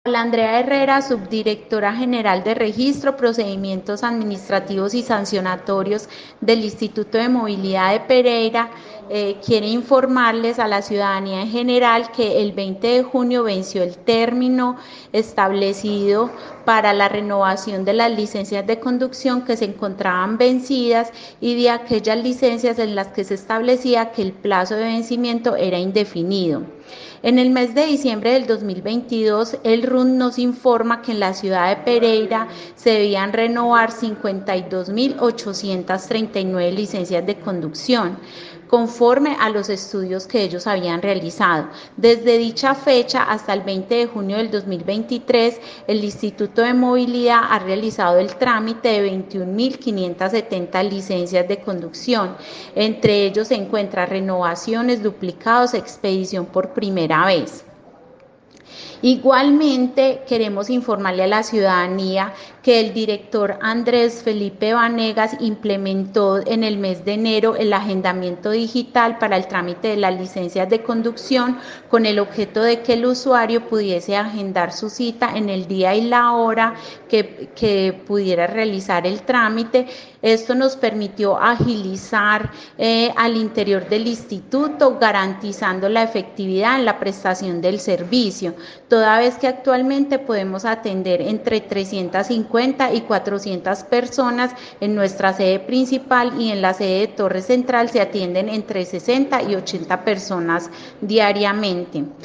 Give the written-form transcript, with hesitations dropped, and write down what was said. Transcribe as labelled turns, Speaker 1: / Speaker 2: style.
Speaker 1: Hola, Andrea Herrera, subdirectora general de Registro, Procedimientos Administrativos y Sancionatorios del Instituto de Movilidad de Pereira, quiere informarles a la ciudadanía en general que el 20 de junio venció el término establecido para la renovación de las licencias de conducción que se encontraban vencidas y de aquellas licencias en las que se establecía que el plazo de vencimiento era indefinido. En el mes de diciembre del 2022, el RUN nos informa que en la ciudad de Pereira se debían renovar 52.839 licencias de conducción, conforme a los estudios que ellos habían realizado. Desde dicha fecha hasta el 20 de junio del 2023, el Instituto de Movilidad ha realizado el trámite de 21.570 licencias de conducción. Entre ellos se encuentran renovaciones, duplicados, expedición por primera vez. Igualmente, queremos informarle a la ciudadanía que el director Andrés Felipe Vanegas implementó en el mes de enero el agendamiento digital para el trámite de las licencias de conducción con el objeto de que el usuario pudiese agendar su cita en el día y la hora que pudiera realizar el trámite. Esto nos permitió agilizar al interior del instituto, garantizando la efectividad en la prestación del servicio, toda vez que actualmente podemos atender entre 350 y 400 personas en nuestra sede principal, y en la sede de Torre Central se atienden entre 60 y 80 personas diariamente.